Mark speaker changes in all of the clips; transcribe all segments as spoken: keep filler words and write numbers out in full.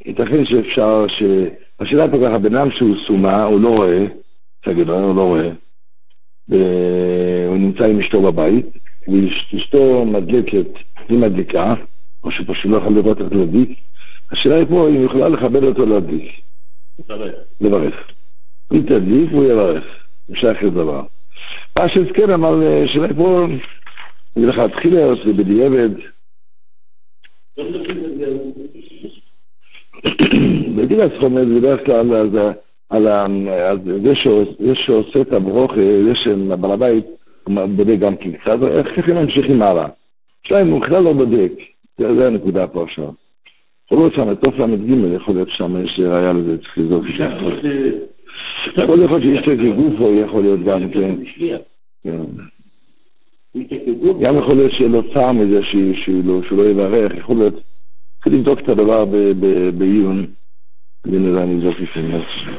Speaker 1: ייתכן שאפשר, השאלה פה ככה, בנם שהוא סומה, הוא לא רואה, תגיד, הוא לא רואה, הוא נמצא עם אשתו בבית, ואשתו מדלקת, היא מדליקה, או שפשוט לא יכול לראות איך להדליק, השאלה היא פה, היא יכולה לכבד אותו להדליק. לברך. היא תדליק והוא יברך. אפשר אחרי דבר. פשוט כן, אבל השאלה היא פה, אני לך התחילה, זה בדיעבד. בדיוק הסכומת, בדרך כלל, על זה שעושה את הברוך, זה שבעל הבית בודק גם קצת, איך ככה ממשיכים הלאה. שלהם הוא בכלל לא בודק. זה הנקודה פה עכשיו. יכול להיות שם, תוף למד ג' יכול להיות שם, יש ראיה לזה, צריך לזוק. יכול להיות שיש תקי גוף, או יכול להיות גם כן. גם יכול להיות שיהיה לו צער מזה שהוא לא יברך, יכול להיות, צריך לבדוק את הדבר בעיון, ונראה אני זאת לפני.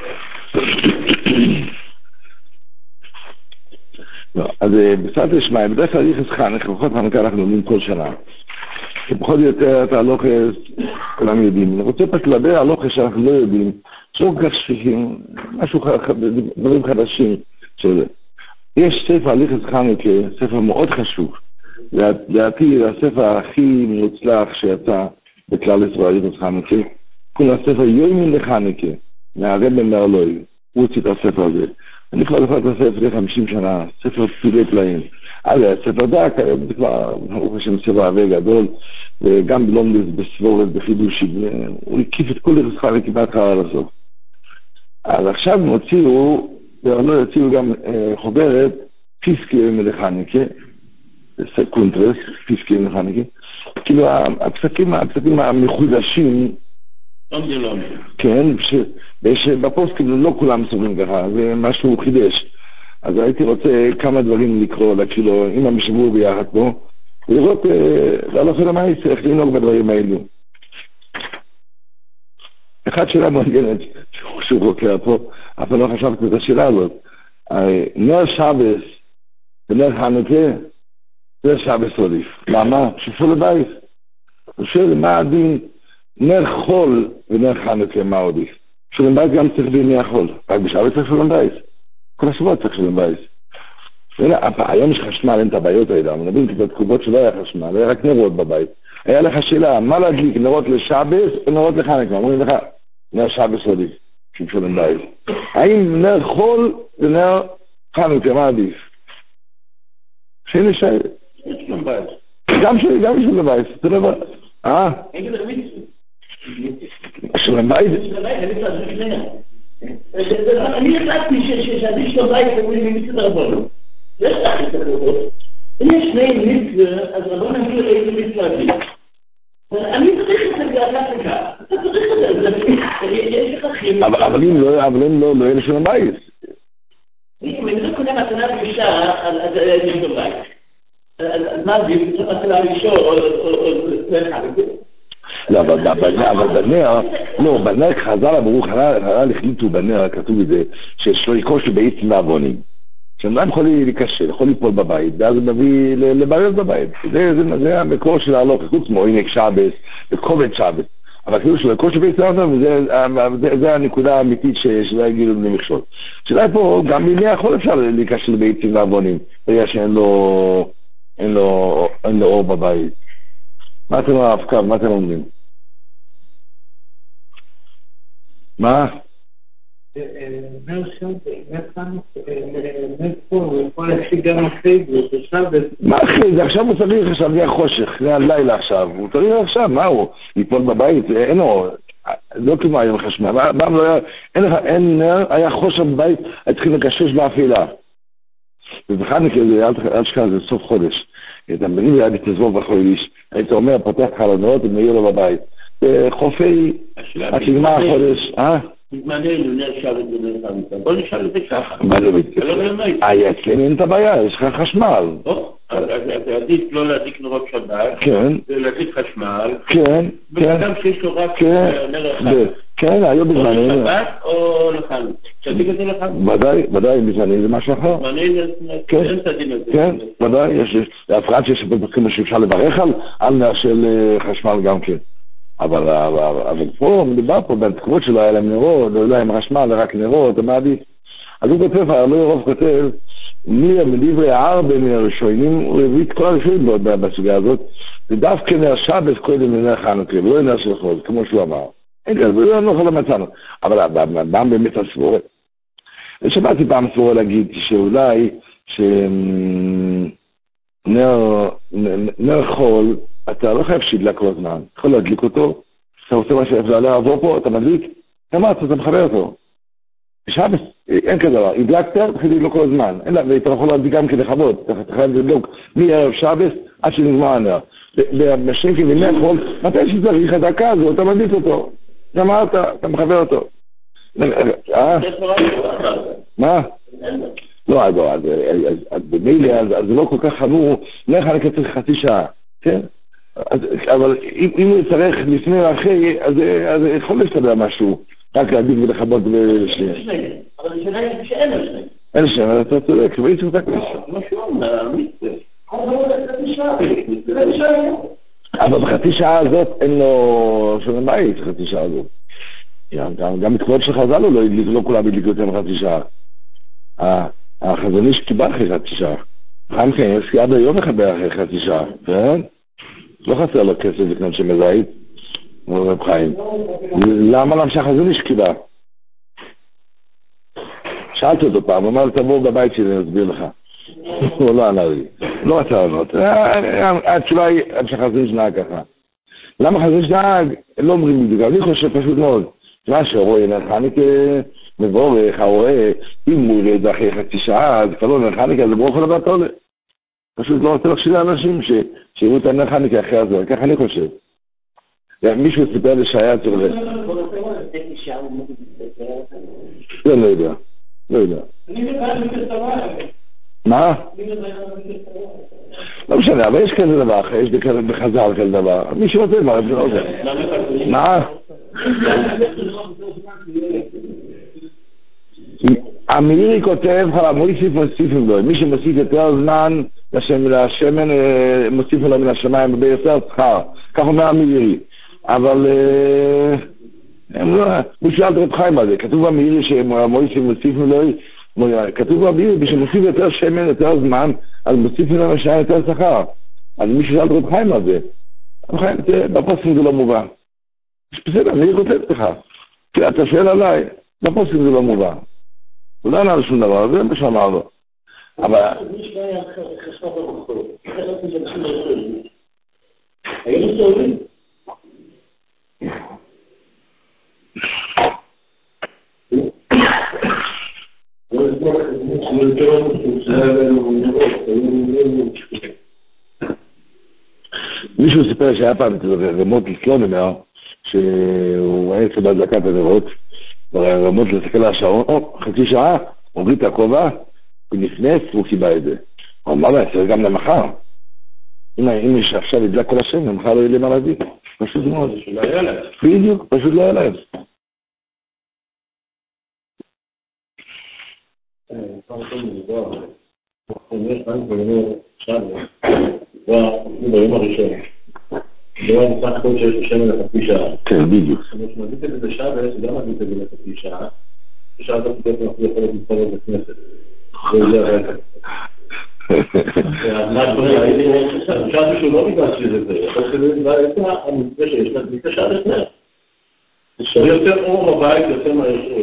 Speaker 1: אז בסעת לשמע, בדרך כלל יחס חנך, לפחות חנכה אנחנו לומדים כל שנה. פחות או יותר את ההלוכס, כולם יודעים. אני רוצה פשוט לדבר ההלוכס שאנחנו לא יודעים, שלא כך שפיכים, משהו, דברים חדשים. יש ספר הליכס חנוכה, ספר מאוד חשוב. לדעתי, הספר הכי מוצלח שיצא בכלל ישראל הליכס חנוכה, כולה ספר יוימין לחנוכה, מהרבן מהרלוי. הוא הוציא את הספר הזה. אני כבר לפעמים את הספר לפני חמישים שנה, ספר פסילי פלאים. אז הספר דק, זה כבר, הוא חושב ספר עבה גדול, וגם בלומדס בסבורת, בחידושים, הוא הקיף את כל הליכס חנוכה כמעט חרא לסוף. אז עכשיו הם הוציאו, לא הוציאו גם חוברת, פיסקי מלחניקה, קונטרס, פיסקי מלחניקה, כאילו הפסקים, הפסקים המחודשים, כן, בפוסט כאילו לא כולם סוברים ככה, זה משהו חידש. אז הייתי רוצה כמה דברים לקרוא, כאילו, אם הם ישבו ביחד פה, ולראות, להלוך אל המייס, איך לנהוג בדברים האלו. אחד שאלה מעניינת, שהוא חוקר פה, אבל לא חשבתי את השאלה הזאת. נר שבס ונר חנוכה, זה שבס עודיף. למה? שפול לבייס. הוא שואל, מה הדין נר חול ונר חנוכה, מה עודיף? שולם בייס גם צריך בימי החול. רק בשבס צריך שולם בייס. כל השבועות צריך שולם בייס. היום יש חשמל, אין את הבעיות האלה. אנחנו נבין בתקופות שלא היה חשמל, היה רק נרות בבית. היה לך שאלה, מה להדליק, נרות לשבס או נרות לחנוכה? אומרים לך, נר שבס עודיף. שולם בייס. האם נר חול ונר חנוכה, מה עדיף? שאלה שאלה. שולם בייס. גם שלי, גם שולם בייס. זה דבר. אה? שולם בייס?
Speaker 2: אני החלטתי שעדיף שולם בייס אומרים לי מצד רבון. יש לך את הרבון. אם יש שני מצווה, אז רבון אמרו איזה מצווה עדיף. אני צריך את זה להפסקה. אתה צריך את זה. יש לך חיים.
Speaker 1: אבל אם לא, אבל אם לא, לא יהיה לשולם בייס.
Speaker 2: אם אני לא קונה מתנה רגישה, אז יש שולם בייס. אז מה זה? צריך מתנה רגישה או חנוכה?
Speaker 1: לא, אבל בנר, לא, בנר חז"ל אמרו, חז"ל החליטו בנר, כתוב בזה, שיש לו יקוש בעצם מעוונים. שאדם יכול להיקשר, יכול ליפול בבית, ואז הוא מביא לבעיות בבית. זה המקור של ההלוך, חוץ מעונג שבס, וכובד שבס. אבל כאילו של יקוש בעצם מעוונים, זה הנקודה האמיתית שלא יגידו בני מכשול. שאלה פה, גם בימי החול אפשר להיקשר בעצם מעוונים, בגלל שאין לו אור בבית. מה אתם ההפקה? מה אתם אומרים? מה?
Speaker 3: נר שבת, נר חנוכה, נר חול, הוא יכול להשיג גם אחרי זה, זה שבת. מה
Speaker 1: אחרי זה? עכשיו הוא צריך עכשיו, זה החושך, זה הלילה עכשיו, הוא צריך עכשיו, מה הוא? ליפול בבית, אין לו, לא כמו היום חשמל, פעם לא היה, אין נר, היה חושך בבית, היה צריכים לקשש באפילה. ובחנוכה זה, אל תשכח, זה סוף חודש. אתה מבין ליד תזבוב בחוליש, היית אומר, פותח חלונות ומאיר לו בבית. חופי, השגמה החודש, אה?
Speaker 2: מתמננו, נר שבת ונר חנוכה. בוא נשאל את זה ככה.
Speaker 1: מה זה מתקשר? אה, אצלם אין את הבעיה, יש לך חשמל.
Speaker 2: אז אתה עדיף לא להדליק נרות שבת,
Speaker 1: כן.
Speaker 2: להדליק חשמל.
Speaker 1: כן, כן.
Speaker 2: וגם שיש לו רק נר אחד.
Speaker 1: כן, היום בזמנים.
Speaker 2: או לשבת או לחנוכה. תדליק את זה לחנוכה.
Speaker 1: ודאי, ודאי, בזמנים זה משהו אחר.
Speaker 2: בזמנים זה אין את הדין הזה.
Speaker 1: כן, ודאי, יש הפרעת שיש בפרקים שאפשר לברך על נר של חשמל גם כן. אבל, אבל, אבל פה מדובר פה בתקופות שלו היה להם נרות, לא היה עם חשמל, רק נרות, מה עדיף? אז הוא כותב, הרב רוב כותב, מי מדברי הרבה מן הראשונים, הוא הביא את כל הראשונים בסוגיה הזאת, ודווקא נר שבת קודם לנר חנוכה, ולא נר של חול, כמו שהוא אמר. אין כזה, לא נוכל למצאנו. אבל אדם באמת הסבורה. ושמעתי פעם סבורה להגיד שאולי שנר חול, אתה לא חייב שידלק כל הזמן. יכול להדליק אותו, אתה רוצה מה שאפשר לעבור פה, אתה מדליק, אמרת, אתה מחבר אותו. בשבת, אין כזה דבר, הדלקת, תחיל לדלוק כל הזמן. אין לה, ואתה יכול להדליק גם כדי לכבות, אתה חייב לדלוק מערב שבת עד שנגמר הנר. ובשרים כבימי חול, מתי שצריך את דקה הזו, אתה מדליק אותו. אמרת, אתה מחבר אותו. מה? לא, אז במילא, אז זה לא כל כך חמור, נראה לך לקצר חצי שעה, כן? אבל אם הוא יצטרך לפני או אחרי, אז יכול להסתדר משהו, רק להדליק ולכבות ולשנייה.
Speaker 2: אבל השאלה היא שאין לשני.
Speaker 1: אין לשני, אבל אתה צודק, ואי צריך את הקשר.
Speaker 2: משהו, חצי שעה. חצי שעה.
Speaker 1: אבל בחצי שעה הזאת אין לו שונה בית, חצי שעה הזאת. גם מתכבוד של חז"ל הוא לא הדליק, לא כולם הדליק יותר מחצי שעה. החזון איש קיבל אחרי חצי שעה. חיים כן, יש עד היום מחבר אחרי חצי שעה, כן? לא חסר לו כסף לקנות שמן זית, כמו רב חיים. למה למה שהחזון איש קיבל? שאלתי אותו פעם, אמר לי תבוא בבית שלי, אני אסביר לך. הוא לא ענה לי, לא רצה לענות. התשובה היא שהחזון איש נהג ככה. למה חזון איש נהג? לא אומרים לי, אני חושב פשוט מאוד. מה שרואה נרחניקה מבורך, הרואה, אם הוא ירד אחרי חצי שעה, אז כבר לא נרחניקה, זה ברוך לבא תולה. פשוט לא רוצה להחשיב לאנשים שיראו את הנרחניקה אחרי הזה, ככה אני חושב. מישהו סיפר לי שהיה צריך ל... לא, לא יודע. לא יודע. מה? לא משנה, אבל יש כזה דבר אחר, יש בחז"ל כזה דבר. מי שרוצה דבר, זה לא זה. מה? המאירי כותב, מוסיף מוסיף לו, מי שמוסיף יותר זמן לשמן, מוסיף לו מן השמיים ביותר שכר, כך אומר המאירי. אבל הוא שאל את רב חיים על זה, כתוב במאירי שמוסיף מוסיף לו, כתוב במאירי שמוסיף יותר שמן יותר זמן, אז מוסיף לו לשמיים יותר שכר. אז מי שאל את רב חיים על זה, בפוסקים זה לא מובן. בסדר, אני כותב לך. אתה שואל עליי, בפוסקים זה לא מובן. הוא לא ענה על שום דבר, זה מה שאמר לו. אבל...
Speaker 2: מי שהיה חשב במחור, חשבתי שאנשים לא יודעים. היינו סובבים.
Speaker 1: מישהו סיפר שהיה פעם את רמות לסלון אומר שהוא היה אצל בהדלקת הנרות רמות לסתכל על השעון, או חצי שעה, הוא הוריד את הכובע הוא נפנס והוא קיבל את זה. הוא אמר לה, זה גם למחר אם יש עכשיו ידלק כל השם למחר לא יהיה למה להביא, פשוט מאוד בדיוק, פשוט לא היה להם.
Speaker 4: ביום הראשון דבר נצטרך כל שיש לשם לחצי שעה.
Speaker 1: כן, בדיוק.
Speaker 4: כשאנחנו מדליק את זה בשעה, גם מדליק את זה לחצי שעה, בשעה הזאת בעצם אנחנו יכולים להתפלל בכנסת. זה הרקע. חשבתי שהוא לא ניגש לזה, אבל זה המתווה שיש להדליק את השעה לפני. זה יותר אור בבית, יותר מה יש...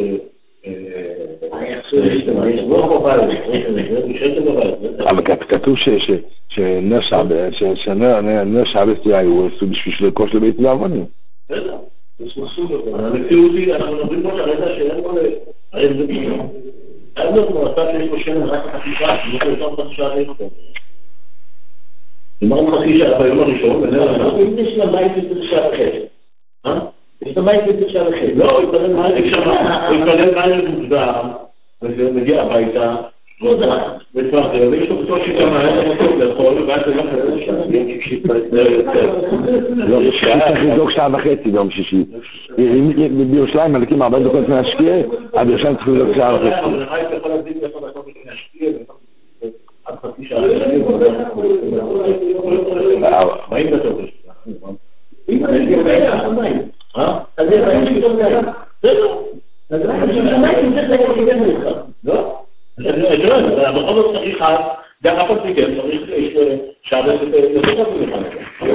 Speaker 1: אבל כתוב שנר שבת הוא עשו בשביל לרכוש לבית לעבונים.
Speaker 4: בסדר, זה מסוג אותו. המציאות היא, אנחנו מדברים פה שהרדע שאין פה הרי זה פתאום. היה זאת מועצה שיש פה שמן רק חצי שעה, לא יותר חצי שעה יש פה. אמרנו חצי שעה ביום הראשון,
Speaker 2: אם יש לבית זה שעה אחרת.
Speaker 4: אה?
Speaker 2: יש לבית זה שעה אחרת.
Speaker 4: לא, הוא יתפלל מים מוקדם, ומגיע הביתה, וכבר זה, ויש לו בסוף שכמה היה למקום לאכול, ואז זה לא חייב שעה.
Speaker 1: לא, צריך לבדוק שעה וחצי ביום שישי. בירושלים מלכים ארבע דקות מהשקיע, אז בירושלים צריך לבדוק שעה וחצי.
Speaker 4: אבל לך אתה יכול להזיק לך דקות מהשקיע, עד חצי שעה. מה אם אתה רוצה? אם אני
Speaker 2: המים. אה? אז זה מים שפתאום מים. בסדר. אז אנחנו שמיים צריך להגיד לגמרי איתך. לא? אני לא יודע, בכל זאת צריך אחד, גם אף אחד מכם, צריך שעבד את זה, זה לא צריך לך.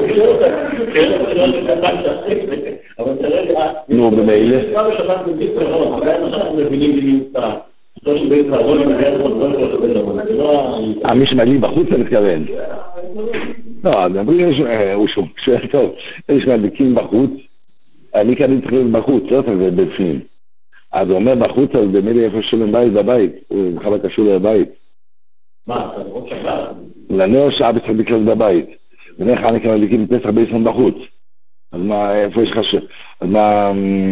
Speaker 2: אבל תראה,
Speaker 1: נו, במילא.
Speaker 2: כבר בשבת בבית נכון, אבל אנחנו מבינים לי את לא שבית הרבון מגיע לכל דבר לא...
Speaker 1: מי שמעלים בחוץ אתה מתכוון. לא, מדברים, הוא שואל טוב, יש מדליקים בחוץ, אני כאן מתחיל בחוץ, לא זה בפנים. אז הוא אומר בחוץ, אז במילא איפה שולם בית בבית, הוא בכלל קשור לבית.
Speaker 2: מה, אתה לראות שבת?
Speaker 1: לנאו שעה צריך לקלוט בבית. בנך אני כאן מדליקים פסח בעשרים בחוץ. אז מה, איפה יש לך ש... אז מה...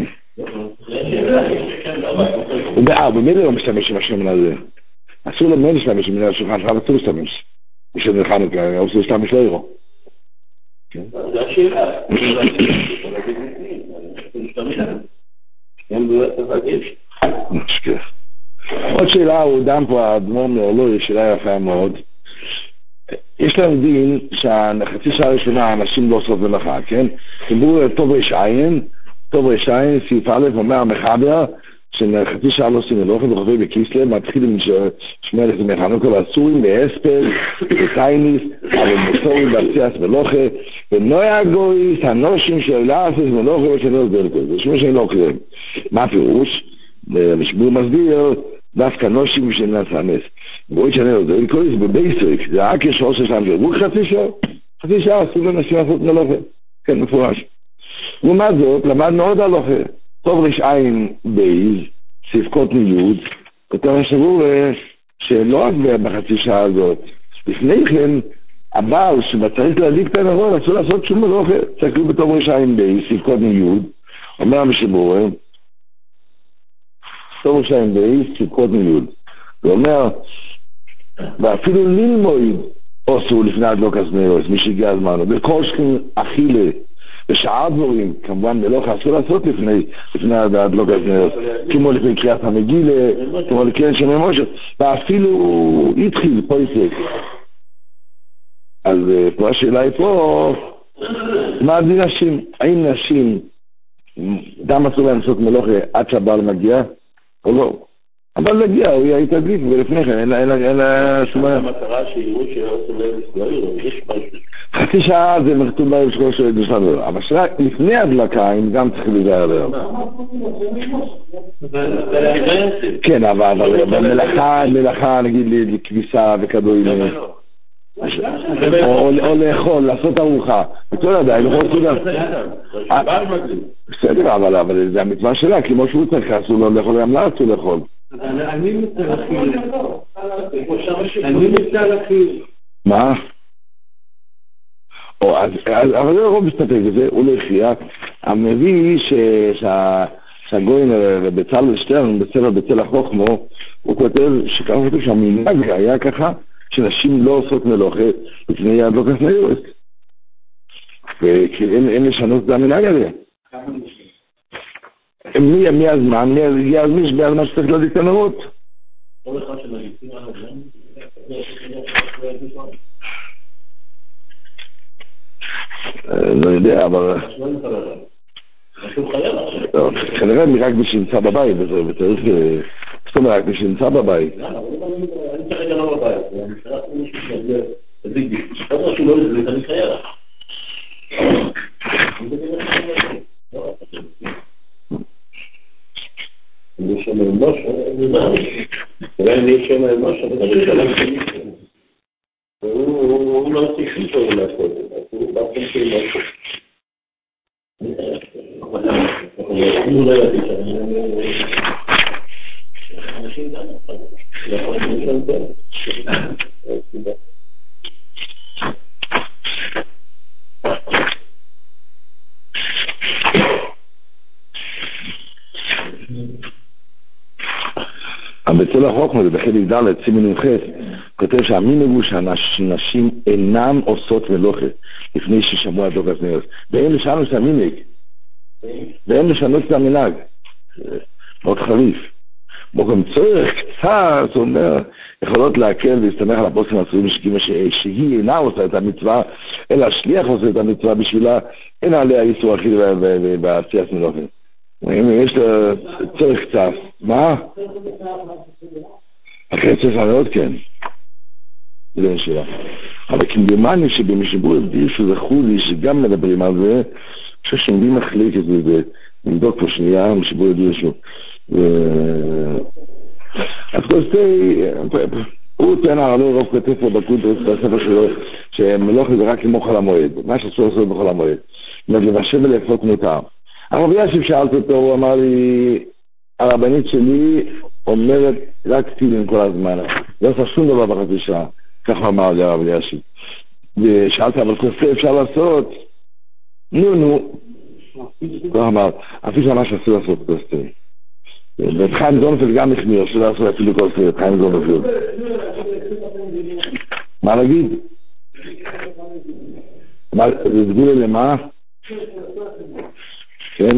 Speaker 1: הוא בער, במילא לא משתמש עם השמן הזה. אסור למילא להשתמש עם השולחן שלך, אסור להשתמש. בשביל נלחנו כאן, אסור להשתמש לא יראו.
Speaker 2: זה השאלה.
Speaker 1: עוד שאלה, הוא דם פה, האדמו"ר מעולו, היא שאלה יפה מאוד. יש להם דין שהחצי שעה ראשונה האנשים לא עושות מלאכה, כן? דיברו טוב רשעין, טוב רשעין, סעיף א', אומר המחבר, שחצי שעה לא עושים מלאכה, וחופי בקיסלב, מתחילים לשמוע את זה מחנוכה, והסורים באספל, בטייניס, אבל מסורים בארציאס מלאכה, ונויה גויס, הנושים של לעשות מלאכה ושנאות דלתו. זה שמו שאני לא קוראים. מה הפירוש? המשבור מסביר, דווקא נושים שנעת הנס. בואי שאני לא דלתו, כל זה בבייסריק, זה רק יש ראש השם של רוח חצי שעה, חצי שעה, אסור לנשים לעשות מלאכה. כן, מפורש. לעומת זאת, למדנו עוד הלוכה. טוב רשעין בייז, ספקות מיוד, כתוב השבוע שלא רק בחצי שעה הזאת, לפני כן, הבעל שצריך להדליק את הנרות, אסור לעשות שום מלאכה, צריך להיות בטוב רשעין בייז, ספקות מיוד, אומר המשבוע, טוב רשעין בייז, ספקות מיוד, הוא אומר, ואפילו ללמוד אסור לפני הדלוק הזנרות, מי שהגיע הזמן, בכל שכן אכילה, בשעה דבורים, כמובן מלאכה אסור לעשות לפני, לפני הדלוק הזנרות, כמו לפני קריאת המגילה, כמו לקרן שם משה, ואפילו התחיל פויסק. אז פה השאלה היא פה, מה הדין נשים? האם נשים, דם אסור להם לעשות מלאכה עד שהבעל מגיע, או לא? אבל מגיע, הוא יהיה תדליק, ולפני כן, אין לה שום...
Speaker 2: המטרה שיראו שעושים להם לסגויר, יש משהו.
Speaker 1: חצי שעה זה מכתוב בהם שכל שואל דושנו, אבל שרק לפני הדלקיים גם צריך להיזהר להם. כן, אבל מלאכה, מלאכה נגיד לכביסה וכדורים, או לאכול, לעשות ארוחה, וכל עדיין, לכל סודר. בסדר, אבל זה המצווה שלה, כמו שהוא צריך, אסור לו לאכול, גם לה אסור לאכול.
Speaker 3: אני מצא להכיר. אני מצא להכיר.
Speaker 1: מה? אבל זה רוב מסתפק בזה, הוא לא הכריע. המביא שהגוין בצל שטרן, בצל בצל החוכמו, הוא כותב שכך כותב שהמנהג היה ככה, שנשים לא עושות מלאכה לפני הדלוק הזנרות. וכי אין לשנות את המנהג הזה. מי מי הזמן, מי הגיע הזמן, מי הזמן שצריך להדליק את הנרות.
Speaker 2: כל אחד שמגיעים על הזמן,
Speaker 1: לא יודע, אבל... כנראה רק מי שנמצא בבית, וצריך... זאת אומרת, רק מי שנמצא בבית.
Speaker 2: אני צריך רגע לא בבית, אני צריך מישהו שזה... זה ביג ביג. כמה שהוא לא יזליק, אני חייב. אני שומע משהו, אני מאמין. אני שומע משהו, אני שומע משהו. והוא לא עושה שום טוב לעשות את זה, הוא בא פשוט משהו. הוא לא ידעי שאני... אנשים גם יכול להיות שם טוב.
Speaker 1: בצל החוכמה, זה בחלק ד' סימן ח' כותב שהמנהג הוא שהנשים אינם עושות מלאכה לפני ששמעו הדלוק הזנרות. ואין לשנות את המנהג. ואין לשנות את המנהג. מאוד חריף. מוקם צורך קצת, הוא אומר, יכולות להקל ולהסתמך על הפוסקים הסורים שכימה שהיא אינה עושה את המצווה, אלא השליח עושה את המצווה בשבילה, אין עליה איסור אחיד בעשיית מלאכים. יש לה צורך קצת. מה? אחרי צריך לענות כן. זה אין שאלה. אבל כמדומני שבמשבור הבדיר שזכו לי שגם מדברים על זה, כששומדי מחליק את זה ונבדוק פה שנייה, משבור הבדיר שוב. אז כל זה, הוא טוען הרב רוב כתב פה בקודרס בספר שלו, שמלאכה זה רק למוך על המועד, מה שאסור לעשות בכל המועד. לבשל ולאפות מותר. הרב יאשיב שאלת אותו, הוא אמר לי, הרבנית שלי אומרת רק תפילין כל הזמן, לא עושה שום דבר בחצי שעה, ככה אמר לי הרב יאשיב. ושאלת, אבל כוסה אפשר לעשות? נו, נו. הוא אמר, אפילו שמה שאסור לעשות כוסה. ואת חיים זונפלד גם החמיר, שלא לעשות אפילו כוסה, את חיים זונפלד. מה להגיד? זה סגולה למה? כן?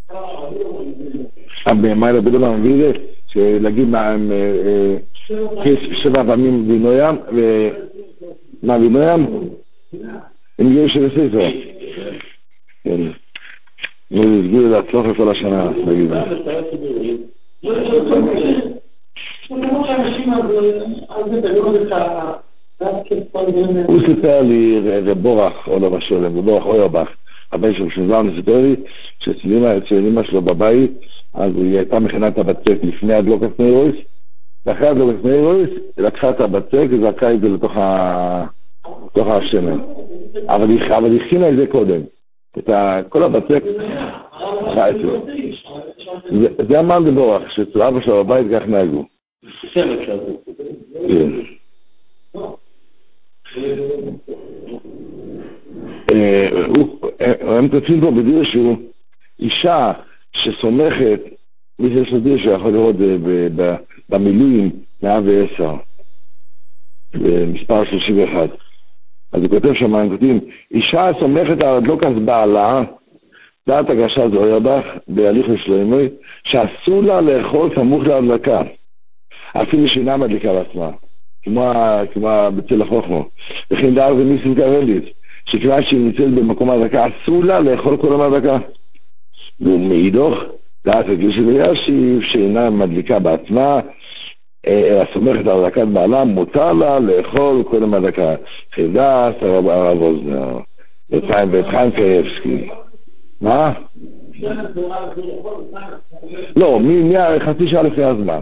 Speaker 1: מה אלא בדבר מביא זה? שלהגיד שבע פעמים וינוים ומה וינוים? הם גירו של הספר. כן. זה סגולה להצלוח לכל השנה, נגיד. הוא סיפר לי רבורך או לא בשולם, רבורך אוירבך, הבן של שנזלם סיפר לי שאצל אמא שלו בבית, אז היא הייתה מכינה את הבצק לפני הדלוקת נרויס, ואחרי הדלוקת נרויס היא לקחה את הבצק וזרקה את זה לתוך השמן, אבל היא הכינה את זה קודם, את כל הבצק. זה אמר רבורך, שאצל אבא שלו בבית כך נהגו. כן. הם כותבים פה בדיר שהוא אישה שסומכת, מי שיש לו דיר שיכול לראות במילואים מאה ועשר במספר שלושים ואחת, אז הוא כותב שם, הם כותבים אישה סומכת על הדלוקת בעלה דעת הגשת אוירבך בהליך לשלמי שאסור לה לאכול סמוך להדלקה אפילו שאינה מדליקה בעצמה, כמו בצל החוכמו. וכן דעת זה מיסים קרלית שכיוון שהיא נמצאת במקום ההדלקה אסור לה לאכול כל ההדלקה. ומאידוך דעת הגיש וישיב שאינה מדליקה בעצמה הסומכת על הדלקת בעלה מותר לה לאכול כל ההדלקה. חדש הרב אוזנר ואת חיים קרייבסקי. מה? לא, מחצי שעה לפני הזמן.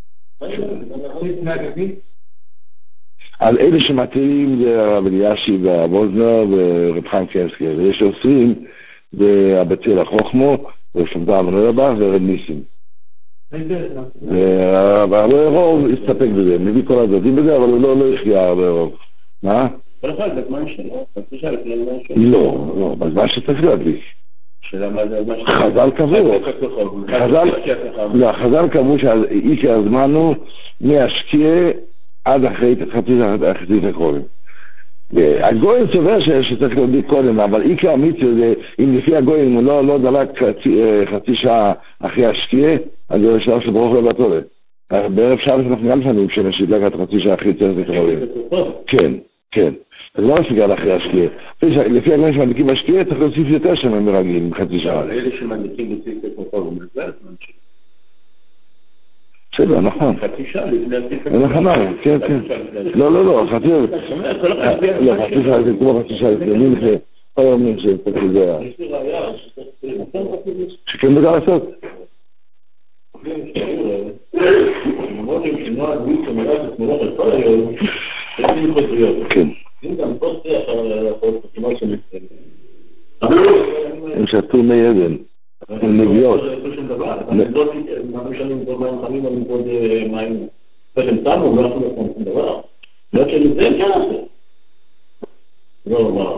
Speaker 1: על אלה שמתאים זה הרב אלישיב והרב אוזנר ורב חיים קרייבסקי, ויש שעושים זה הבצל החוכמו ושמתה המנוירבך ורב ניסים. והרב רוב הסתפק בזה, מביא כל הדברים בזה, אבל הוא לא יחיה הרבה רוב. מה?
Speaker 4: כל אחד בזמן שלו, חצי שעה לפני הזמן שלו.
Speaker 1: לא, לא, בזמן שצריך להדליק. חז"ל קבעו, חז"ל קבעו שעיקר הזמן הוא מהשקיע עד אחרי חצי הקרובים. הגויים סובר שצריך להדליק קודם, אבל עיקר המצווה זה, אם לפי הגויים הוא לא דלק חצי שעה אחרי השקיע, אז זה שלב שברוך לא בתולת. בערב שעה אנחנו גם שנים שנשדלק עד חצי שעה אחרי חצי הקרובים. כן, כן. אז לא מספיק על אחרי השקיע. לפי הגויים שמדליקים בשקיע צריך להוסיף יותר שמן מרגיל בחצי שעה.
Speaker 4: אבל אלה שמדליקים בציקת מקום, זה הזמן שלו.
Speaker 1: בסדר, נכון.
Speaker 4: חצי שעה לפני הציקת
Speaker 1: מקום. נכון, כן, כן. לא, לא, לא, חצי שעה. לא, חצי שעה זה כמו חצי שעה. אני נכנס, כל יום שצריך לזה. שכן בגלל לעשות. כן. הם שתו מי עדן, הם נביאות.
Speaker 4: מה משנים כל מים חמים, אני עוד מים פשם תמו, לא יכולים לעשות שום דבר. לא שאני זה כן עושה. לא, מה?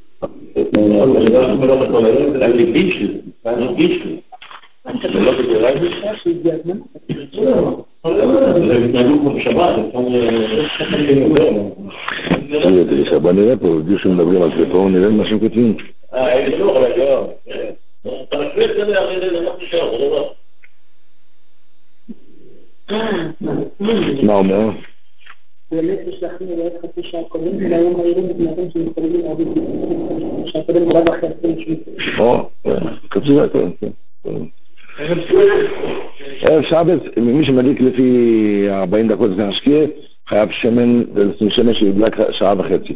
Speaker 4: אני גיש לי, אני גיש לי. אני לא בגלל זה שהגיע הזמן? זה מתנהגו כמו בשבת,
Speaker 1: בוא נראה פה, הגיעו שמדברים על זה פה, נראה מה שהם כותבים.
Speaker 4: אה, אין שור, אבל לא. אתה משווה את זה, הרי זה לא תשאר, זה לא.
Speaker 1: מה אומר?
Speaker 3: באמת השלחנו לעוד חצי שעה קודם, והיום מהירים מתנהגים שמתקרבים הרבה שעה קודם בלב אחרי עשרים שנה.
Speaker 1: או, חצי שעה קודם, כן. ערב שבת, מי שמדליק לפי ארבעים דקות לפני השקיעה, חייב שמן, ולשים שמן שידלק שעה וחצי.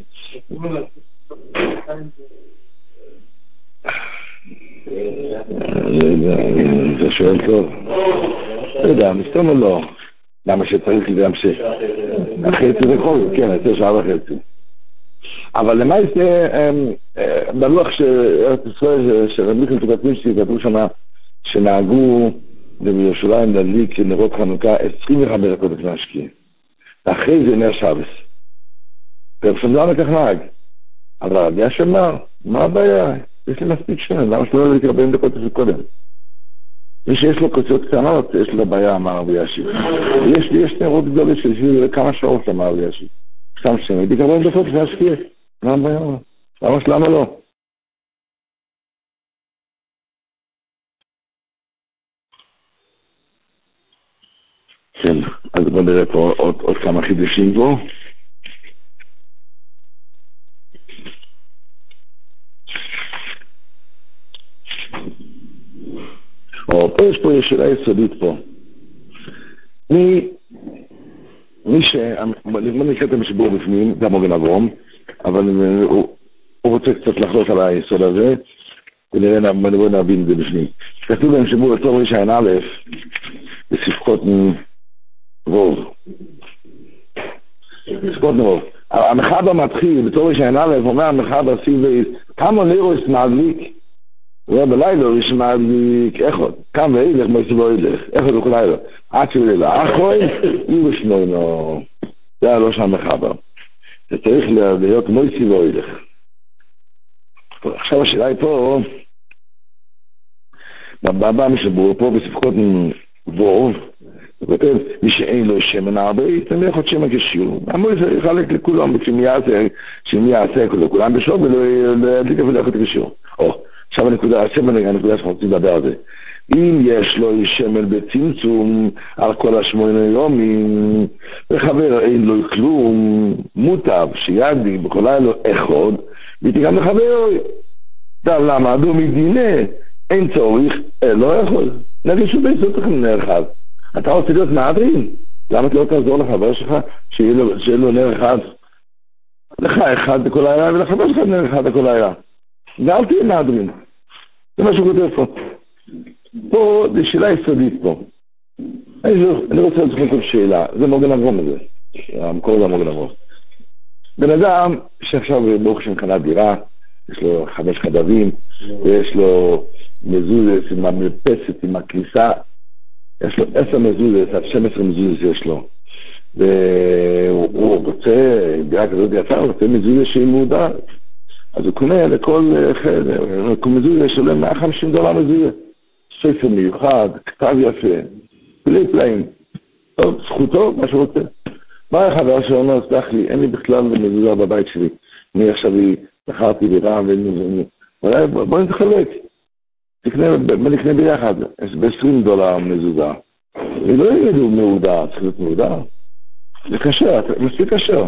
Speaker 1: זה שואל טוב. לא יודע, מסתום או לא? למה שצריך להמשיך? החצי זה כל, כן, זה שעה וחצי. אבל למה זה, בלוח שארץ ישראל, שרמיכם תוקטמישי, כתוב שמה, שנהגו בירושלים להדליק נרות חנוכה עשרים וחמש דקות לפני השקיעה. ואחרי זה נר שבס. רב שמזון לקח נהג. אבל רבי השם אמר, מה הבעיה? יש לי מספיק שמן, למה שלא להדליק ארבעים דקות לפני קודם? מי שיש לו כוסיות קטנות, יש לו בעיה, אמר רבי ישיב. יש לי, יש נרות גדולות של כמה שעות, אמר רבי ישיב. שם שמן, להדליק ארבעים דקות לפני השקיעה. מה הבעיה? למה שלמה לא? כן, אז בוא נראה פה עוד, עוד כמה חידושים פה. או, פה יש פה יש שאלה יסודית פה. מי, מי ש... בוא נקרא את המשבור בפנים, זה המוגן אברום, אבל הוא, הוא רוצה קצת לחלוט על היסוד הזה, ונראה, בוא נבין את זה בפנים. כתוב להם שבור לטוב ראשון א', בספקות רוב. ספקות רוב. המחבר מתחיל, בתור ראשון א', אומר המחבר סיבי, כמה נירוס מעדליק, הוא אומר בלילה יש מעדליק, איכות, כמה אילך מויסי לא אילך, איכות וכל לילה. עד שלילה, אחוי, אירו שנוינו. זה היה לא שם מחבר. זה צריך להיות מויסי לא אילך. עכשיו השאלה היא פה, בבא משבור פה בספקות רוב, הוא כותב, מי שאין לו שמן הרבה, יתן לך עוד שמן כשיור. אמרו זה יחלק לכולם, כשמי יעשה לכולם בשור, ולא ידליק אפילו לך את כשיור. או, עכשיו הנקודה, השמן הנקודה שאנחנו רוצים לדבר על זה. אם יש לו שמן בצמצום על כל השמונה יומים, וחבר אין לו כלום, מוטב שידי בכל היה לו אחד, והייתי גם לחבר. למה? דו מדינה, אין צורך, לא יכול. נגיד שהוא בעצות לכם נר אחד. אתה רוצה להיות מעדרים? למה אתה לא תעזור לחבר שלך שיהיה לו, שיהיה לו נר אחד? לך אחד בכל העירה ולחבר שלך נר אחד בכל העירה. ואל תהיה מעדרים. זה מה שהוא כותב פה. פה זה שאלה יסודית פה. אני, אני רוצה לצחק כל שאלה. זה מוגן אברום הזה. המקור זה מוגן אברום. בן אדם שעכשיו ברוך שם קנה דירה, יש לו חמש חדרים, ויש לו מזוזת עם המרפסת, עם הכניסה, יש לו עשר מזוזת, עד שתים עשרה מזוזת יש לו. והוא רוצה, דירה כזאת יצאה, הוא רוצה מזוזת שהיא מודעת. אז הוא קונה לכל חדר, כל מזוזת שלו מאה וחמישים דולר מזוזת. ספר מיוחד, כתב יפה, פלי פלאים. טוב, זכותו, מה שהוא רוצה. מה החבר שאומר, סלח לי, אין לי בכלל מזוזה בבית שלי. אני עכשיו בחרתי דירה, בוא נתחלק. בוא נקנה ביחד, ב-עשרים דולר מזוזה. אני לא יגידו מעודה, צריך להיות מעודה. זה קשה, מספיק קשה.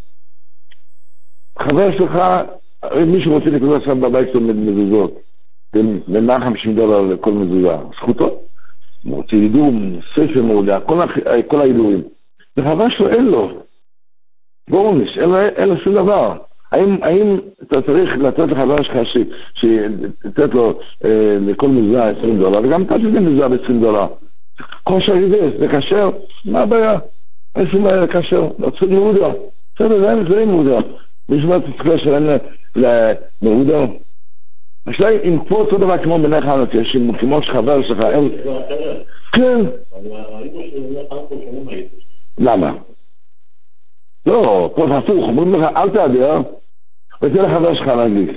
Speaker 1: חבר שלך, מישהו רוצה לקנות עכשיו בבית שלו מזוזות. ב-מאה וחמישים דולר לכל מזוזה. זכותו. הוא רוצה ידום, ספר מעודה, כל הידורים. וחבר שלו אין לו. בורניש, אין לו שום דבר. האם, האם אתה צריך לתת לחבר שלך שתתת לו אה, לכל מזוזה עשרים דולר, וגם אתה תתת מזוזה ב-עשרים דולר. כושר ריבס, זה קשר, מה הבעיה? אין שום בעיה לקשר, לא צריך מעודה. בסדר, זה אין, זה אין מעודה. מישהו מה תצטרך שאין למעודה? השאלה היא, אם פה אותו דבר כמו מנך הנוציא, כמו שחבר שלך, אין... כן. למה? לא, פה זה הפוך, אומרים לך, אל תעדר, ותהיה לחבר שלך להגיד.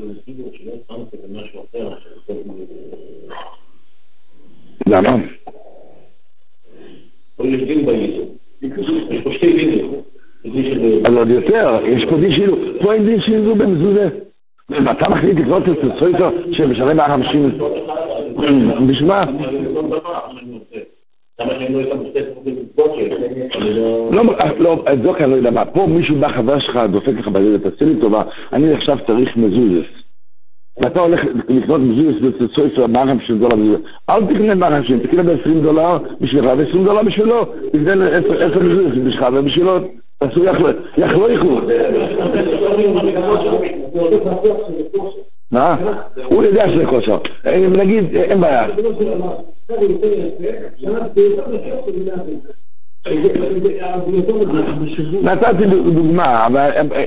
Speaker 1: למה?
Speaker 4: יש פה שתי דינים.
Speaker 1: אז עוד יותר, יש פה דין שילו, פה אין דין שילו במזוזה. ואתה מחליט לקנות את הסויטו שמשלם מאה וחמישים בשביל מה?
Speaker 4: למה שהם לא ישמו שתי ספוקים לצבוק שלו?
Speaker 1: לא, את זו כאן לא יודע מה, פה מישהו בא חבר שלך, דופק לך בדלת, תעשה לי טובה, אני עכשיו צריך מזוזס. ואתה הולך לקנות מזוזס וצצוי של מרחם של דולר מזוזס. אל תקנה מרחם של, תקנה ב-עשרים דולר בשבילך, ו-עשרים דולר בשבילו, תקנה עשר מזוזס בשבילך, ובשבילו תעשו יחלו יחלו. מה? הוא יודע שזה כושר. נגיד, אין בעיה. נתתי דוגמה, אבל...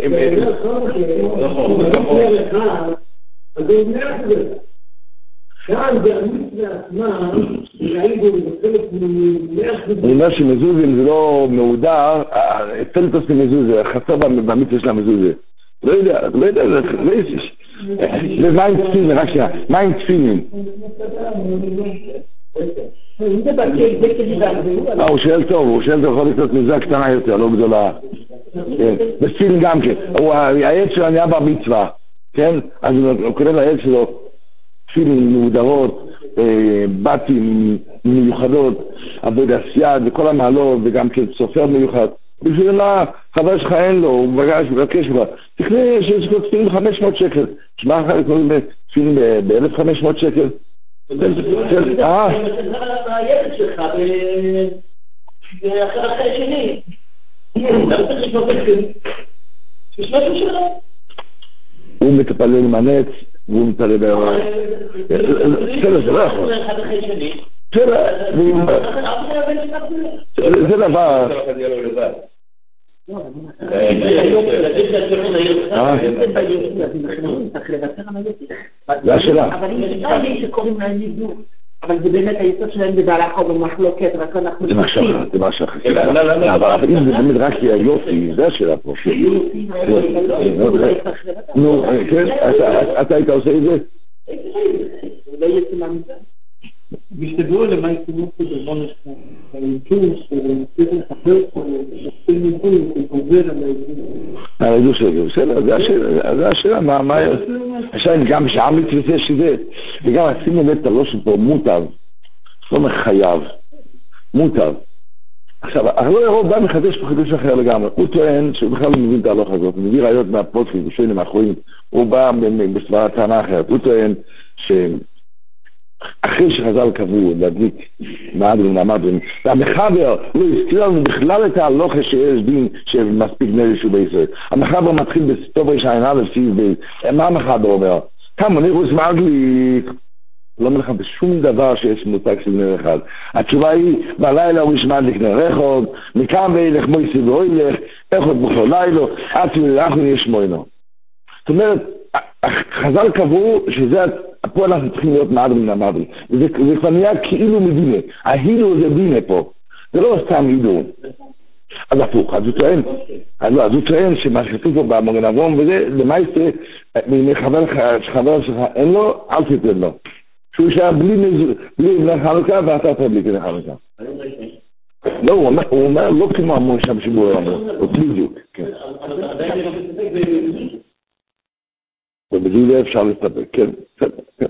Speaker 1: אני אומר שמזוזים זה לא מעודר, פלטוס למזוזה, חסר במצווה של המזוזה. לא יודע, לא יודע, לא יש. ומה עם תפילים, רק שנייה, מה עם תפילים? הוא שואל טוב, הוא שואל טוב, יכול לקנות מזה קטנה יותר, לא גדולה. ותפילים גם כן, העץ שלו נהיה במצווה, כן? אז הוא קורא לעץ שלו תפילים מעודרות, בתים מיוחדות, עבודת יד וכל המעלות, וגם כן סופר מיוחד. בשביל מה חבר שלך אין לו, הוא מבקש כבר, תקנה שיש לו תפילים ב-חמש מאות שקל, שמע אחר קוראים תפילים ב-אלף וחמש מאות שקל. אה?
Speaker 2: הילד שלך אחרי שני. אתה צריך לשמות תקציב. תשמע שלך.
Speaker 1: הוא מטפלל עם הנץ, והוא מטפלל בהראה. בסדר, זה לא יכול. זה דבר... זה השאלה.
Speaker 5: אבל אם יש לי שקוראים להם נידור, אבל זה באמת היסוד שלהם בבהלכה ובמחלוקת, רק אנחנו...
Speaker 1: זה משהו אחר, זה משהו אחר. אבל אם זה באמת רק יופי, זה השאלה פה. נו, כן, אתה היית עושה את זה?
Speaker 5: לא יהיה סימן מזה.
Speaker 3: משתדלו למה יתנו פה דבר נשכם. האינטוס, צריך לחבר פה, לשתים נידור, עובר על האינטוס.
Speaker 1: על האינטוס הזה, בסדר, זה השאלה, מה... השאלה גם שעמית וזה שזה, וגם עשינו באמת הלושן פה מוטב, לא מחייב, מוטב. עכשיו, הרלו ירוב בא מחדש פה חידוש אחר לגמרי, הוא טוען שהוא בכלל לא מבין את ההלוך הזאת, הוא מביא ראיות מהפודקאסט, בשבילים האחרונים, הוא בא בסברה טענה אחרת, הוא טוען ש... אחרי שחז"ל קבעו להדליק מהדרין מהמדרין, והמחבר לא הזכיר לנו בכלל את ההלוכה שיש דין שמספיק נר ישו בישראל. המחבר מתחיל בסטוב ראש העין א' סעיף ב', מה המחבר אומר? כמה נירוס מרגליק, לא אומר לך בשום דבר שיש מותג של נר אחד. התשובה היא, בלילה הוא ישמע מדליק נר רחוב, מכאן ואילך מויסי ואוילך, איך עוד בכל לילה, עד שאנחנו נהיה שמוינו. זאת אומרת, חז"ל קבעו שזה פה אנחנו צריכים להיות מעדרים מן המעדרים, וזה כבר נהיה כאילו מדינה, ההילו זה דינה פה, זה לא סתם הידור. אז הפוך, אז הוא טוען, אז הוא טוען שמה שכתוב פה במגן אברהם וזה, למעשה, חבר שלך אין לו, אל תתן לו. שהוא יישאר בלי בני חנוכה ואתה תבלי כדי חנוכה. לא, הוא אומר, לא כמו המון שם שיבור אמרו, הוא בדיוק, כן. ובדיוק זה אפשר להסתפק, כן, כן, כן.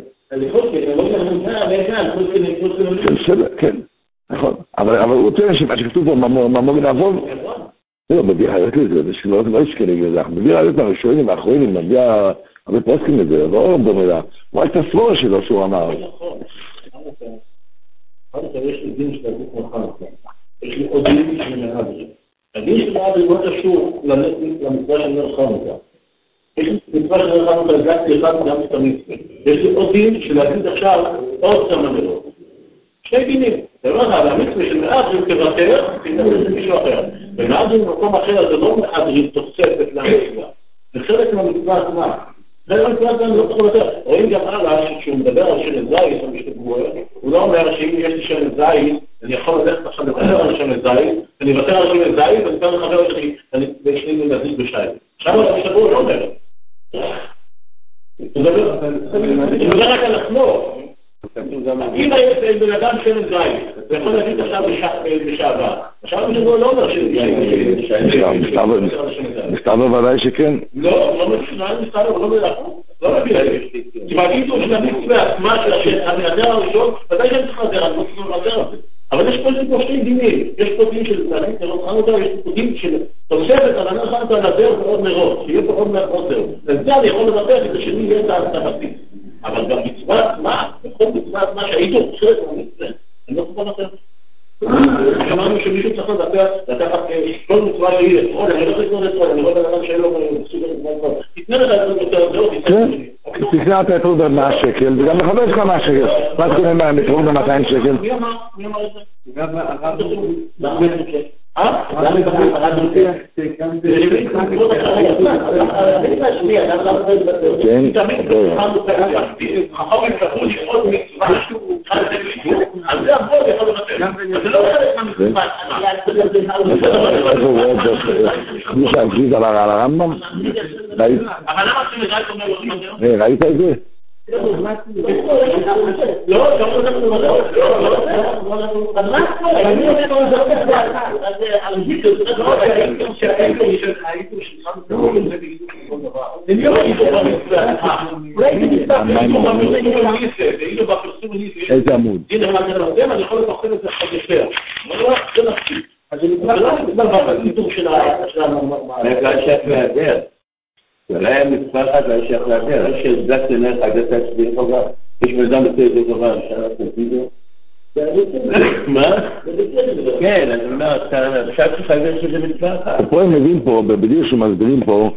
Speaker 1: כן, נכון. אבל הוא טוען שמה שכתוב פה, ממוגן אברהם, לא, מביא חייבת לזה, זה שלא ישכן לזה, אנחנו מביא ראיות מהראשונים והאחרונים, מביא הרבה פרסקים לזה, לא במילה, הוא רק את הסבורה שלו שהוא אמר.
Speaker 4: נכון. יש לי דין של הגוף מחנוכה, יש לי עוד דין של מהדרין. הדין של מהדרין לא קשור למצווה של נר חנוכה. יש לי מצווה של נר חנוכה, הגעתי אחד גם את המצווה. יש לי עוד דין של להגיד עכשיו עוד כמה נרות. שני דינים. זה לא יודע, המצווה של מהדרין תוותר, תנתן את מישהו אחר. ומהדרין במקום אחר זה לא מהדרין תוספת למצווה. זה חלק מהמצווה עצמה. זה לא מצווה עצמה, לא צריך לוותר. רואים גם הלאה שכשהוא מדבר על שמן זית, הוא לא אומר שאם יש לי שמן זית, אני יכול ללכת עכשיו לוותר על שמן זית, אני אוותר על שמן זית, ואני אתן לחבר שלי, ויש לי מנזיק בשייל. שם הוא לא אומר. הוא מדבר רק על עצמו. אם יש בן אדם שמן זית, זה יכול להגיד עכשיו בשעבר. עכשיו הוא לא אומר שלי.
Speaker 1: מסתבר ודאי שכן.
Speaker 4: לא, לא מסתבר, מסתבר, לא מלאכו. לא מבין, כי מגידו של המצווה עצמה של הנר הראשון, ודאי שאני צריך לדבר, אני לא צריך לדבר על זה. אבל יש פה פה שני דינים, יש פה דין של תענית נרות חנוכה, יש פה דין של תוספת על הנר חנוכה לדרך ועוד נרות, שיהיה פה עוד נר חוסר. וזה אני יכול לדבר, כדי שלי יהיה את הבסיס. אבל גם מצוות מה, בכל מצוות מה שהייתי חושבת במצוות, אני לא יכול לתת. אמרנו שמישהו צריך לקחת כל מצווה שהיא לצרון, אני לא צריך לצרון, אני רואה בן שאין לו מסוגל לצרון. תתנה לך את זה יותר זהו,
Speaker 1: תקנה אתה את עוד מאה שקל, וגם לחבר לך מאה שקל. מה תקנה מה, מתרום ב-מאתיים שקל?
Speaker 4: מי אמר? מי אמר את זה?
Speaker 3: גם הרב
Speaker 4: אה?
Speaker 3: גם הרב לוקח גם
Speaker 1: כן,
Speaker 4: חכמים קראו לי עוד מצווה אז זה הכל יכול לבטל זה לא חלק מהמצווה
Speaker 1: מי שהגריז על הרמב"ם?
Speaker 4: אבל למה שמגע את אומר
Speaker 1: ראית את זה?
Speaker 4: לא, גם לא אנחנו לא אז מה כל אני אומר לו זה לא כזה על היטו זה לא הייתם שהייתם שהייתם שחמתם זה בדיוק כל דבר אני לא הייתי
Speaker 1: איזה עמוד?
Speaker 4: הנה מה זה לא אני יכול לפחד את זה חדשה זה נפשי אז אני כבר בקידום של
Speaker 6: השייך להיעדר זה היה מצווה אחת והשייך להיעדר יש שהזדקת לנך הגעת להצביע טובה יש מלדם בצד זה טובה שאלה תפידו מה? כן, אני אומר, עכשיו צריך להגיד שזה מצווה אחת
Speaker 1: פה הם מביאים פה, בדיוק שמסבירים פה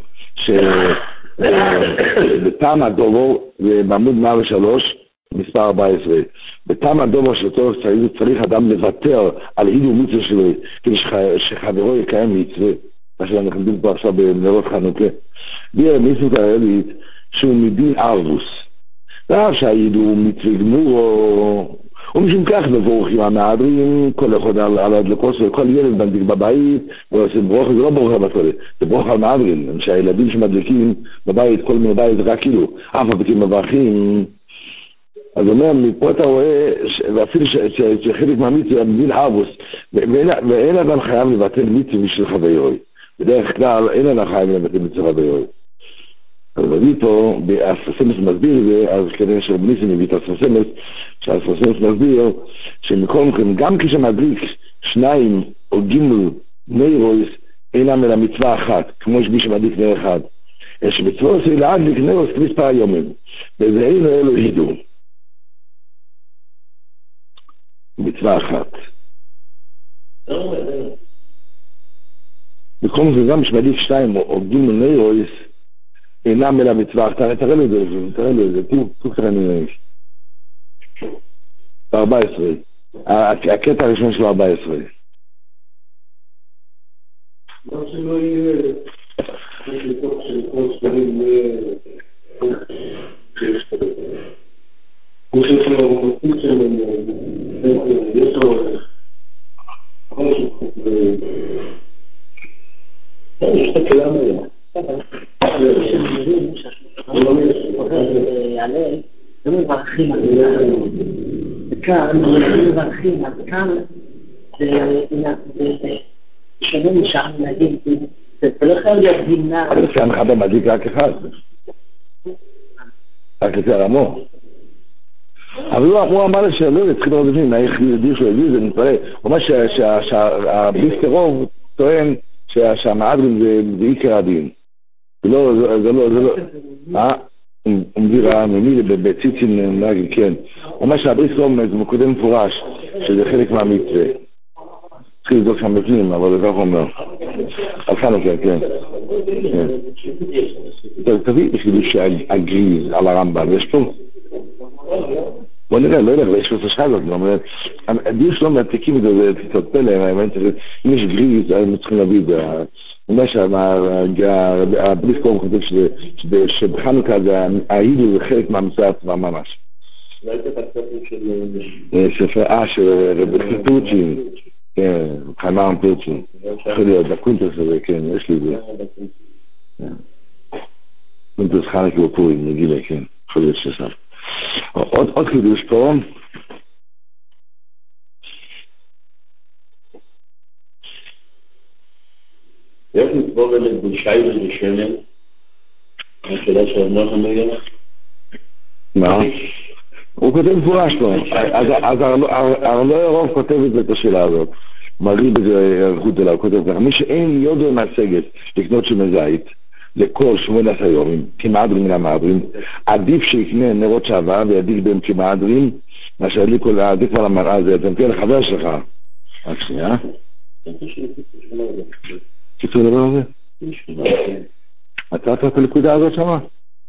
Speaker 1: שבטעם הדובו, בעמוד מאה ושלוש, מספר ארבע עשרה, בטעם הדובו של צורך צריך אדם לוותר על הידור מצווה שלו כדי שחברו יקיים מצווה מה שאנחנו מדברים פה עכשיו בנרות חנוכה ביר מצוות הרלית שהוא מדין ערבוס ואף שהידור מצווה גמור ומשום כך מבורכים המהדרים כל אחד על הדלקות וכל ילד בנדיק בבית ועושים ברוך זה לא ברוך הבטולה זה ברוך על מהדרים שהילדים שמדליקים בבית כל מיני בית רק כאילו אף הבתים מברכים אז אומר מפה אתה רואה ואפילו שחלק מהמצווה מדין ערבוס ואין אדם חייב לבטל מצווה בשביל חברוי בדרך כלל אין אדם חייב לבטל מצווה חברוי אז מביא פה, הספסמס מסביר את זה, אז כנראה שרבניסים מביא את הספסמס, שהספסמס מסביר שמכל מקום, גם כשמדליק שניים או גימל ניירויס, אינם אלא מצווה אחת, כמו שמי שמדליק נר אחד. יש מצווה עושה להדליק ניירויס כמספר היומים, וזה אין אלו הידור. מצווה אחת. בכל מקום, גם כשמדליק שניים או גימל ניירויס, אינם אלא מצווה, תראה לו את זה, תראה לו את זה, תראו תראה נראה. ב-ארבע עשרה, הקטע הראשון שלו ארבע עשרה.
Speaker 3: מה שלא יהיה, יש לתוך של כל ספרים, הוא שיש לו מספיק שלהם, יש לו, יש את הכלם היום.
Speaker 5: לא מברכים על זה וכאן לא מברכים אז כאן זה שונה משאר מנהגים זה לא חייב להיות גימנה
Speaker 1: אבל כאן חבר מדליק רק אחד רק יותר עמו אבל הוא אמר לי שלא התחיל עוד לפני איך יודעים שהוא הביא זה מתפלא הוא אומר שהביסטרוב טוען שהמעדרים זה עיקר הדין לא, זה לא, זה לא, אה? הוא מביא רעה ממי בציצין נהגי, כן. הוא אומר שהבריסרום זה מקודם מפורש, שזה חלק מהמצווה. צריך לבדוק שם בפנים, אבל זה כך אומר. על חנוכה, כן. תביא בשביל שהגריז על הרמב"ם, יש פה? בוא נראה, לא ילך, יש פה שעה הזאת, הדיוק שלו מעתיקים את זה, זה קצת פלא, אם יש גריז, הם צריכים להביא את זה. הוא אומר שהבריסקום חושב שבחנוכה ההידור זה חלק מהמצווה עצמה ממש.
Speaker 6: ראית את הספר של...
Speaker 1: ספר, אה, של רבי פורצ'ין. כן, חיימרם פורצ'ין. יכול להיות, הקונטרס הזה, כן, יש לי את זה. קונטרס חנוכה בפורים, נגילה, כן, יכול להיות שסף. עוד חידוש פה.
Speaker 6: איך נתבור אלה בושי ובשמן? השאלה שעוד לא נמגע?
Speaker 1: מה? הוא כותב מפורש פה, אז ארלוי הרוב כותב את השאלה הזאת, מראים בזה ערכות אליו, כותב ככה, מי שאין יודו מהסגת לקנות שמן זית, לכל שמונה עשרה יומים, כמעדרים מן המעדרים, עדיף שיקנה נרות שעבה וידיק בהם כמעדרים, מה שעדיף כל העדיף על המראה הזה, אתה נתן לחבר שלך. רק שנייה. קיצור לדבר על זה? אתה את הלכודה הזאת שמה?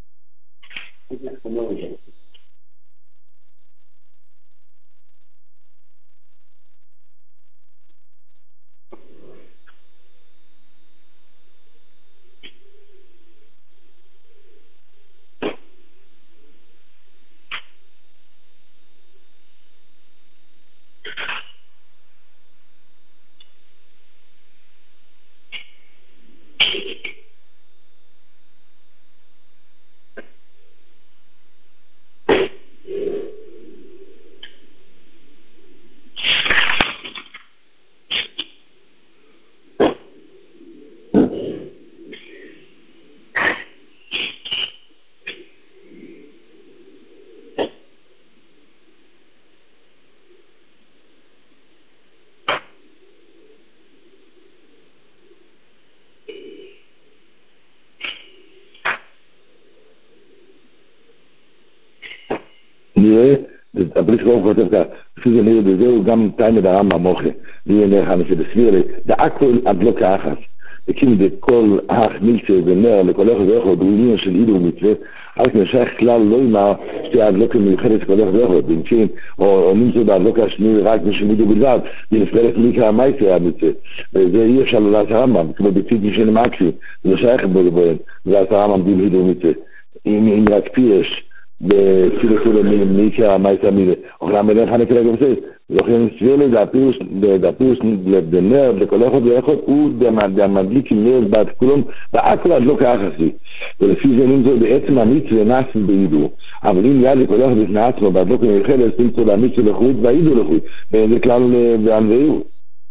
Speaker 1: נראה, הבריס רוב כותב כך, לפי זה נראה בזהו גם תאי הרמב"ם מוחה, נראה נראה חנפי דסביר לי, דאקול עד לא כאחת, וקים דכל האח מילצה ונר לכל אחד ואחד, דרומים של עידו ומצווה, רק נשאר כלל לא אמר שתי הדלוקה מיוחדת כל אחד ואחד, בנצ'ין, או נמצא בהדלוקה השני רק משמידו בלבד, ונפגלת מיקה המייסה המצווה, וזה אי אפשר לדעת הרמב"ם, כמו בציד משנה מקסי, זה שייך בו בוהם, לדעת הרמב"ם דיל עידו ומצווה, אם רק פירש, בצילו צילו מיקה המייסה מילה, אוכלה מלך הנקלה גם זה, ולכן סביר לי דאפירוס בנר, לכל אחד ואחד, הוא דמדליק עם נר בת כולם, והכל עד לא כאחסי. ולפי זה נמצא בעצם המצווה נעשים בעידו, אבל אם יד לכל אחד בפני עצמו, בעד לא כמיוחדת, נמצא להמצווה לחוץ והעידו לחוץ, וזה כלל וענבאיו.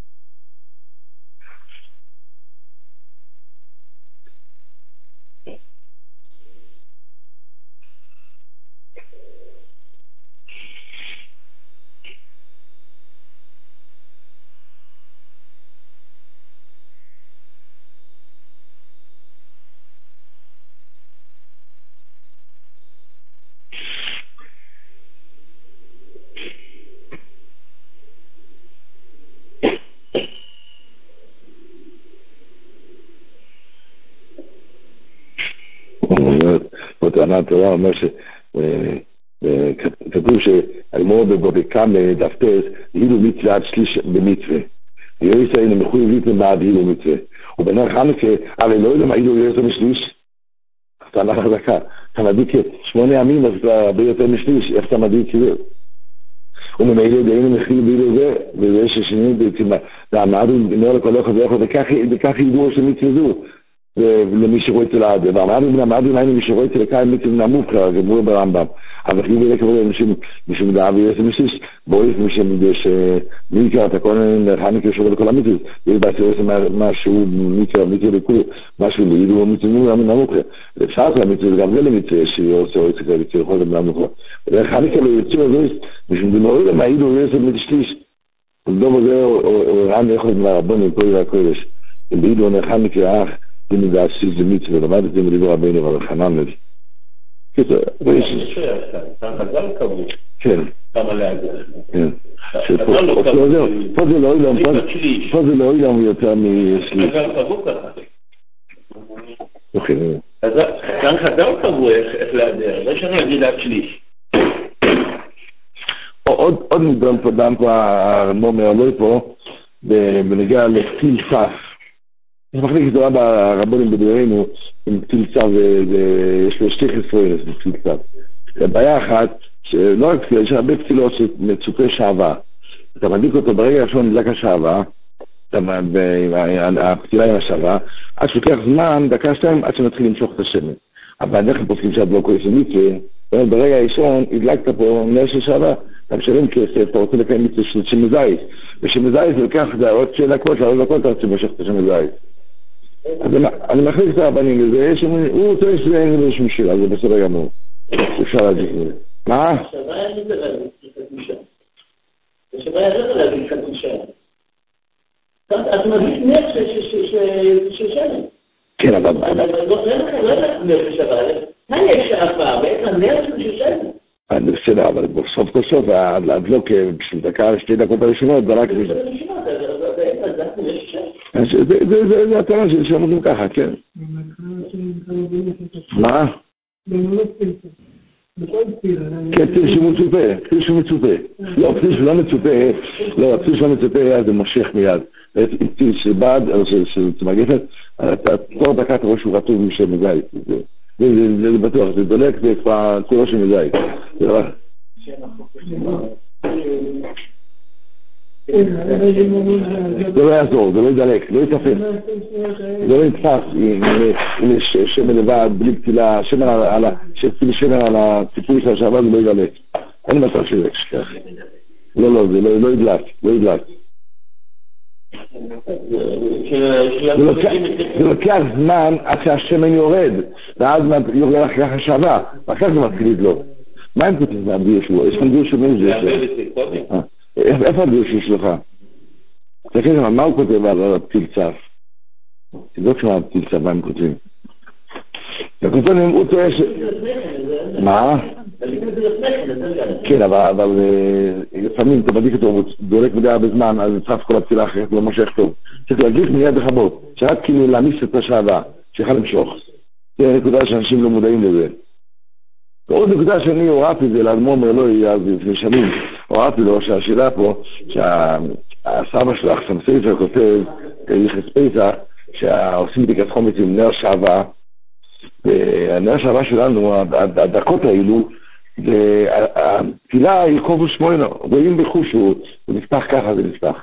Speaker 1: טענת תורה אומר שכתוב שהאלמור בבודקם דפתס הילו מצווה עד שליש במצווה ויועיס היינו מחויבית למעד הילו מצווה ובנר חנוכה הרי לא יודע מה הילו יותר משליש אתה נח חזקה אתה מדיק שמונה ימים אז אתה הרבה יותר משליש איך אתה מדיק כזה וממילא דיינו מכיל בילו זה וזה ששנים והמעד הוא נראה לכל אחד ואחד וכך ידעו שמצווה זו למי שרואה אצל העדה, ואמרנו בן המעד אולי למי שרואה אצל הקיים מצווה נמוך, גמור ברמב"ם, אבל חיוב אלה כבר משום דעה ויועסם משיש, בואיס משום שמיקר, אתה כל נרחני כשרואה לכל המצווה, ויש בעצם יועסם משהו מיקר, מצווה לכולו, משהו לידו מצווה נמוך, ואפשר כל המצווה, גם זה למצווה שיועסם יועסם מצווה לכל זה נמוך, ונרחני כאילו יוצא לזויס, משום דמורי למה ידו יועסם מתשליש, ובדום הזה הוא רען יכול מהרבון עם כל הקודש, ובידו נרחני כאח, אם זה עשי זה מצווה, למדתי מליבור רבינו אבל חנן לב. כן, זה יש...
Speaker 6: אתה חזר כבוד.
Speaker 1: כן.
Speaker 6: כמה להגע.
Speaker 1: כן. פה זה לא אילם, פה זה לא אילם יותר משליש.
Speaker 6: חזר כבוד ככה.
Speaker 1: אוקיי.
Speaker 6: כאן חזר כבוד איך להדר, זה שאני אגיד עד שליש.
Speaker 1: עוד נדון פה, דן פה הרמור מהלוי פה, בנגיע לתיל סף. יש מחלקת תורה ברבונים בדברינו עם פתיל צו ויש לו שתי חסרונות בפתיל צו. בעיה אחת שלא רק פתיל, יש הרבה פתילות שמצוקי שעבה. אתה מדיק אותו ברגע הראשון נדלק השעבה, הפתילה עם השעבה, עד שלוקח זמן, דקה שתיים, עד שמתחיל למשוך את השמן. אבל אנחנו פוסקים שאת לא כועס מצווה, ברגע הראשון הדלקת פה נר של שעבה, אתה משלם כסף, אתה רוצה לקיים מצווה של שמן זית, ושמן זית זה לקח עוד שתי דקות, שלוש דקות, אתה רוצה למשוך את השמן זית. אז אני מחליט את הרבנים לזה, הוא רוצה שזה אין לי שום שאלה, זה בסדר גמור, אפשר להגיד את זה. מה?
Speaker 2: שווה אין לזה להגיד קדושה. שווה אין לזה להגיד קדושה. אז מביא נר של שמן.
Speaker 1: כן, אבל...
Speaker 2: לא יודעת נר של שווה, מה יש שעפה? בעצם נר של שמן.
Speaker 1: בסדר, אבל בסוף כל סוף, הדלוק בשביל דקה, שתי דקות הראשונות, זה רק... זה הטענה שאומרים ככה, כן. מה? כן, פתיל שמצופה, פתיל שמצופה. לא, פתיל שלא מצופה, לא, פתיל שלא מצופה, זה מושך מיד. פתיל שבד, של מגפת, תור דקת ראש הוא רטוב משל מזית. זה בטוח, זה דולק, זה כבר כולו של מזית. זה לא יעזור, זה לא ידלק, לא יתפס. זה לא יתפס אם יש שמן לבד, בלי פתילה, שמן על הציפוי של השעבה, זה לא ידלק. אין מצב שזה כך. לא, לא, זה לא ידלק, לא ידלק. זה לוקח זמן עד שהשמן יורד, ואז יורד לך ככה השעבה, ואחר כך זה מתחיל לדלוק. מה הם כותבים מהבדיר שלו? יש כאן דיר שמן זה שלו. איפה הדיר שלך? תגיד לי, מה הוא כותב על הפתיל צף? תבדוק שמה הפתיל צף, מה הם כותבים? וכותבים, הוא טועה ש... מה? כן, אבל לפעמים אתה בדיק אותו, הוא דולק מדי הרבה זמן, אז צף כל הפתילה אחרת, לא מושך טוב. צריך להגיד מיד לכבות, שרק כאילו להמיס את השעבה, שיכל למשוך. זה נקודה שאנשים לא מודעים לזה. עוד נקודה שאני הורדתי את זה לאדמו"ר מרלוי, אז לפני שנים, הורדתי לו שהשאלה פה, שהסבא שלך, סמסייפר, כותב, יחס פסח, שעושים בדיקת חומץ עם נר שעבה, והנר שעבה שלנו, הדקות האלו, התפילה היא קובו שמונה, רואים בחוש, הוא נפתח ככה, זה נפתח.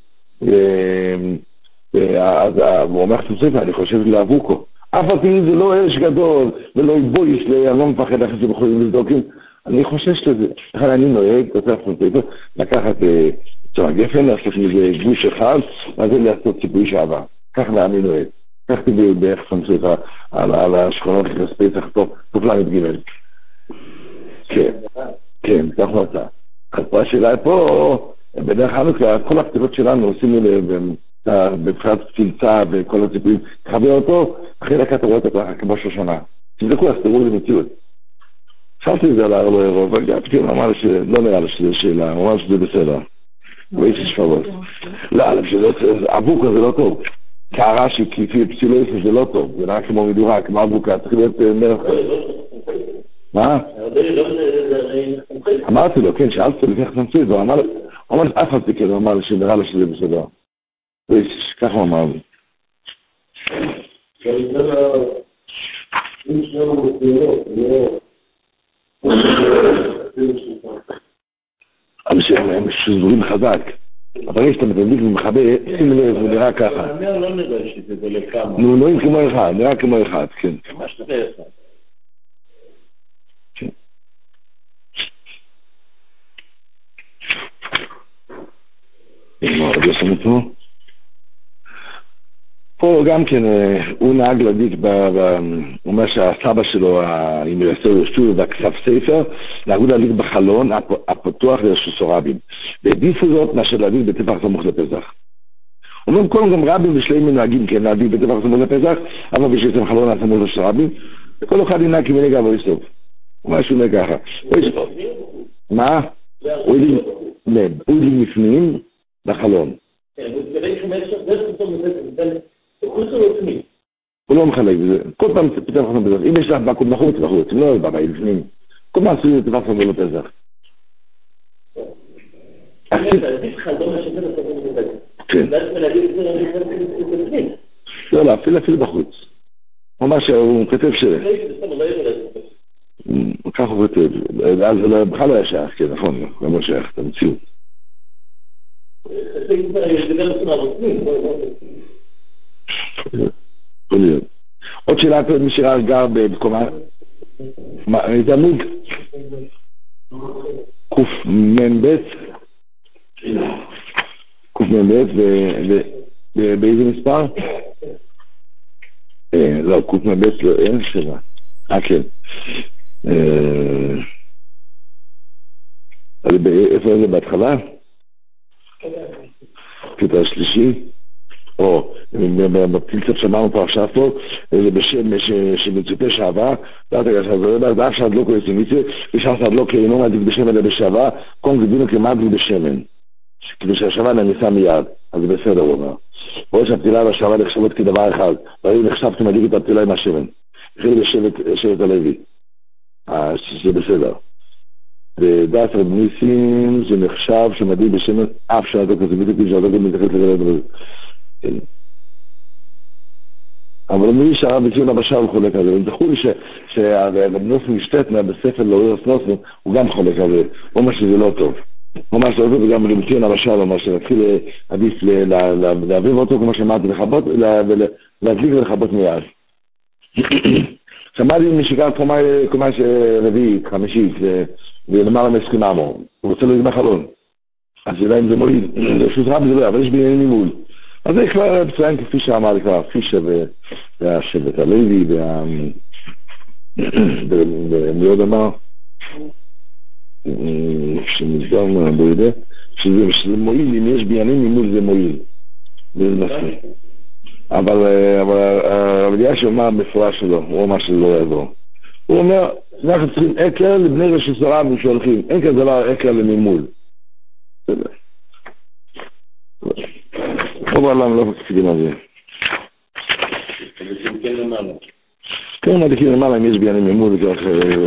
Speaker 1: אז הוא אומר סמסייפר, אני חושב לאבוקו. אף עתי זה לא אש גדול, ולא יבויש לי, אני לא מפחד איך זה בחורים לבדוקים. אני חושש לזה. לכן אני נוהג, כותב פרונטייפר, לקחת צורה גפן, לעשות מזה גוש אחד, ואז לעשות ציפוי שעבה. כך אני נוהג. כך תביאו בערך פרונטייפר על השכונות לכספי תחתו, תופלמת גימל. כן, כן, כך נוצא. אז פה השאלה פה, בדרך חנוכה, כל הפתיחות שלנו עושים לב, בבחירת פצילצה וכל הציפויים, תחבר אותו, אחרי דקה אתה רואה את הככה כמו שושנה. תבדקו, אז תראו לי מציאות. חשבתי את זה על הרלו אירו, אבל גם פתאום אמר לי שלא נראה לי שזה שאלה, הוא אמר שזה בסדר. ואיש שפרות. לא, אבוקה זה לא טוב. קערה שכפי פצילויס זה לא טוב, זה נראה כמו מדורה, כמו אבוקה, צריך להיות מלך. מה? אמרתי לו, כן, שאלתי לפני חצמצית, הוא אמר לי, אף אחד תקד, הוא אמר לי שנראה לי שזה בסדר. ככה הוא אמר לי. אבל שהם שזורים חזק. אבל יש את המתנדיק ומחבה, שים לב, הוא נראה ככה.
Speaker 6: לא נראה שזה זה לכמה.
Speaker 1: נו, נראים כמו אחד, נראה כמו אחד, כן.
Speaker 6: מה שתראה אחד.
Speaker 1: כן. עוד לא שמו פה. פה גם כן, הוא נהג להדיק, הוא אומר שהסבא שלו, אם יעשה שוב בכסף ספר, נהגו להדיק בחלון הפתוח לרשות רבים. והעדיפו זאת מאשר להדיק בטפח סמוך לפסח. אומרים כל גם רבים ושלמים נוהגים כן להדיק בטפח סמוך לפסח, אבל בשביל זה חלון הסמוך לרשות רבים, וכל אחד ינהג כמנהג אבו יסוף. הוא אומר שהוא נהג ככה. מה? הוא ידיק מפנים לחלון. הוא לא מחלק בזה, כל פעם פתח לנו פסח, אם יש לך בקום בחוץ בחוץ, אם לא יש בבית לפנים, כל פעם עשו את פתח לנו פסח. כן. לא, לא, אפילו אפילו בחוץ. ממש הוא כתב ש... כך הוא כתב, אז זה בכלל לא היה שייך, כן, נכון, לא שייך, את המציאות. עוד שאלה פה, מי שראה גר בקומה, זה עמוד קוף מנבט, קוף מנבט, ובאיזה מספר? לא, קוף מנבט, אין שאלה. אה, כן. איפה זה בהתחלה? קטע השלישי? או, בפילצת שמענו פה עכשיו פה, זה בשם שמצופה שעבה, דעת שעד לא כועס למיצה, ושעד לא כאינו מעדיק בשם אלא בשעבה, קום גדינו כמעדיק בשמן. כדי שהשעבה נניסה מיד, אז זה בסדר, הוא אומר. רואה שהפתילה והשעבה נחשבות כדבר אחד, והיא נחשב כמעדיק את הפתילה עם השמן. התחיל בשבט הלוי. זה בסדר. ודעת רב ניסים זה נחשב שמעדיק בשמן אף שעד לא כזה, בדיוק שעד לא כזה מתחת לגלל את זה. אבל מי שהרב ציון הבשל הוא חולק על זה, ותחו לי שהרב נוסן משתתנה בספר לאורס נוסן הוא גם חולק על זה, הוא אומר שזה לא טוב. הוא אומר שזה לא טוב, וגם רב ציון הבשל הוא אומר שנתחיל עדיף להעביר אותו כמו שאמרתי, להדליק ולחבות מיד. שמעתי משיקה קומה רביעית, חמישית, ולמעלה מעשרים אמור, הוא רוצה להגיד בחלון. אז יודע אם זה מועיל, זה שוט רב זה לא, אבל יש בעניינים ממול. אז זה כבר בצליים כפי שאמר כבר, פישה והשבט הלוי ומי עוד אמר שמסגר בו יודע שזה מועיל, אם יש בעניינים ממול זה מועיל וזה מסכים. אבל הרב אליהו אומר מפורש שלו, הוא אומר שזה לא יעזור. הוא אומר, אנחנו צריכים עקר לבני ראש ישראל ושהולכים, אין כזה דבר עקר למימול. בסדר. לא בעולם לא מקפידים על זה.
Speaker 6: כן למעלה.
Speaker 1: כן מדליקים למעלה אם יש בעניינים מימול וכך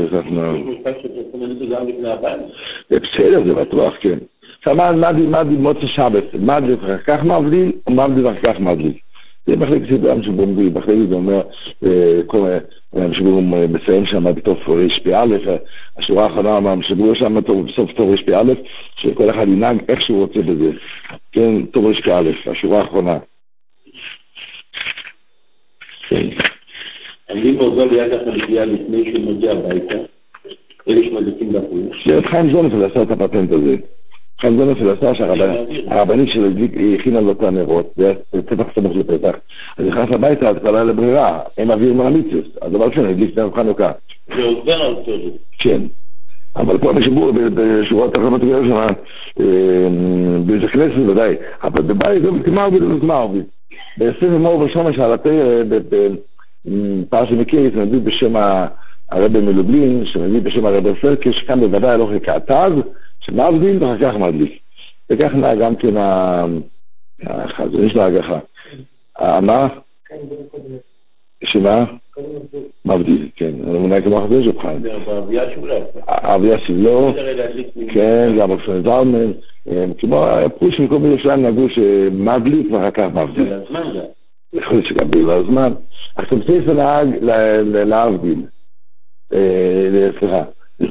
Speaker 1: בסדר, זה בטוח, כן. עכשיו מה מוצא שבת? מה הדליק אחר כך מבדיל או מה הדליק אחר כך מבדיל? זה מחלק סיפורים שבומבי, מחלק זה אומר, כל המשבור מסיים שם בתוף רשפי א', השורה האחרונה המשבור שם בסוף תוף רשפי א', שכל אחד ינהג איך שהוא רוצה בזה. כן, תוף רשפי א', השורה האחרונה.
Speaker 6: אני מוזל ליד החלקיה לפני שמגיע הביתה, אלה שמדליקים בחוץ.
Speaker 1: זה חיים זונפל עשה את הפטנט הזה. חיים זונפל עשה שהרבנית שלו הכינה לו את הנרות, ופתח סמוך לפתח. אז נכנס הביתה, אז קלה לברירה, הם אוויר מהמיצוס. אז דבר שונה, הדליק נר חנוכה.
Speaker 6: זה עובר על זה.
Speaker 1: כן. אבל פה בשיבור, בשורות האחרונות גדול שם, באיזה כנסת ודאי, אבל בבית זה מתקמה עובד, זה מתקמה עובד. בספר מאור ושומש על הפה, בפרשת מקריס, נגיד בשם הרבי מלובלין, שנגיד בשם הרבי פרקש, שכאן בוודאי הלוך כעתז, שמעבדים ואחר כך מדליק. וכך נהיה גם כן החזון של ההגחה. מה? שמה? מבדיל, כן. אני מונה כמו החזון שלך.
Speaker 6: באביה שולה.
Speaker 1: אביה שלו, כן, גם בפרנט זלמן. כמו הפרוש מקום בירושלים נגעו שמדליק ואחר כך מבדיל. יכול להיות שגם ביל הזמן. עכשיו סייפה נהג להבדיל. סליחה.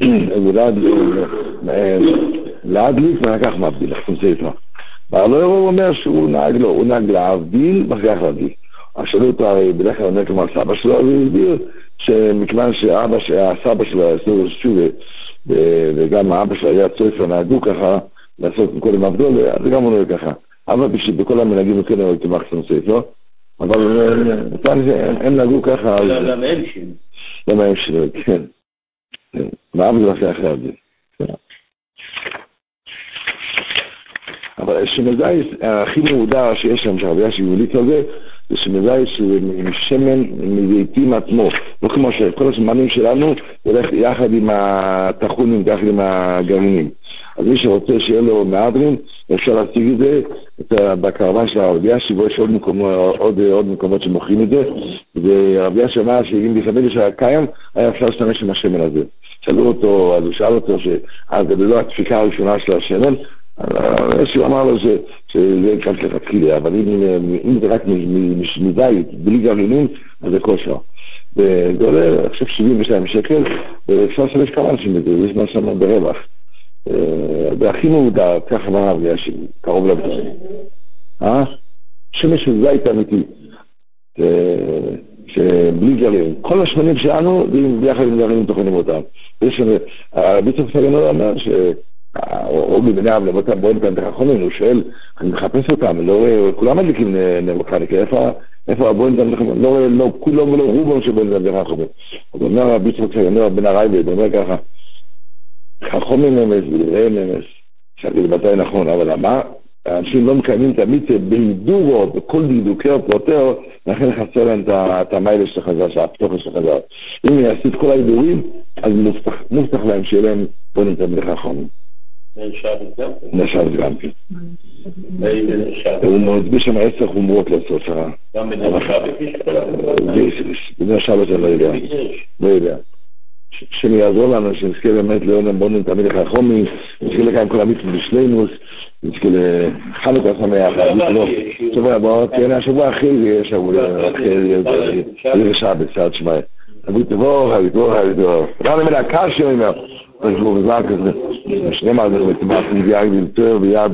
Speaker 1: להדליק ואחר כך מבדיל. עכשיו סייפה. אבל הוא אומר שהוא נהג לו, הוא נהג להבדיל ואחר כך להבדיל. השאלו אותו הרי בדרך כלל עונה כמו הסבא שלו, הוא הסביר שמכיוון שהסבא שלו עשו שובה וגם האבא שלו היה צופה נהגו ככה לעשות קודם עבדו, אז גם הוא נהג ככה. אבל בכל המנהגים הוא כן הייתי מחסום ספר, אבל הם נהגו ככה.
Speaker 6: למה הם שלו?
Speaker 1: למה הם שלו, כן. ועבדו לכך אחרי עבדו. אבל שמזייס, הכי מעודר שיש שם שהרבייה שיהולית על זה, זה שמזייס הוא עם שמן מזיתים עצמו. לא כמו שכל השמנים שלנו הולך יחד עם התחונים, יחד עם הגרעינים. אז מי שרוצה שיהיה לו מהדרין, אפשר להשיג את זה, בקרבן של הרבייה, שבו יש עוד מקומות, עוד, עוד מקומות שמוכרים את זה, והרבייה שאמר שאם בכלל שהיה קיים, היה אפשר להשתמש עם השמן הזה. שאלו אותו, אז הוא שאל אותו, אז זה לא הדפיקה הראשונה של השמן, שהוא אמר לו שזה כאן כתחילה, אבל אם זה רק מזית, בלי גרעינים, אז זה כושר. וזה עולה, אני חושב, שבעים ושתיים שקל, ואפשר לשלש כמה אנשים את זה, יש מה שם ברווח. זה הכי מעודה, ככה אמר, יש קרוב לבית. אה? שמש של זית אמיתי, שבלי גרעינים. כל השמנים שלנו, ביחד עם גרעינים תוכנים אותם. הביצוע פגנור אומר ש... או בבני אב לבותם בואים כאן תחכונים, הוא שואל, אני מחפש אותם, לא רואה, כולם מדליקים נרמוכניק, איפה הבואים כאן תחכונים, לא רואה, לא כולם ולא רובם שבואים כאן תחכונים. הוא אומר, הביצוע פגנור בן הרייבד, הוא אומר ככה, חכמים אמס, ולראם אמס, שאתי לבטאי נכון, אבל מה? האנשים לא מקיימים את המצווה בהידורו, בכל דקדוקי הפרוטר, לכן חסר להם את המיילה של החזר, שהפתוחה של החזר. אם יעשו את כל ההידורים, אז מובטח להם שיהיה להם בונים תמיד חכמים.
Speaker 6: נשאבת גם כן.
Speaker 1: נשאבת גם כן.
Speaker 6: נשאבת.
Speaker 1: הוא מסביר שם עשר חומרות לעשות שרה.
Speaker 6: גם בנשאבת יש כל
Speaker 1: יש. בנשאבת אני לא יודע. לא יודע. שיעזור לנו, שנזכה באמת לעולם בונים תמיד חכמים, נזכה לקיים כל המצוות בשלימוס, נזכה לחנוכה שמח, שבוע הבא, כן, השבוע אחרי זה יהיה שבוע אחרי זה שבת, שעת שמיים. אבו תבוא, אבו תבוא, אבו תבוא. גם אם אני הקש אומר, אז הוא מזמן כזה, שני מעזר, ותמאס נביאה גדול ויד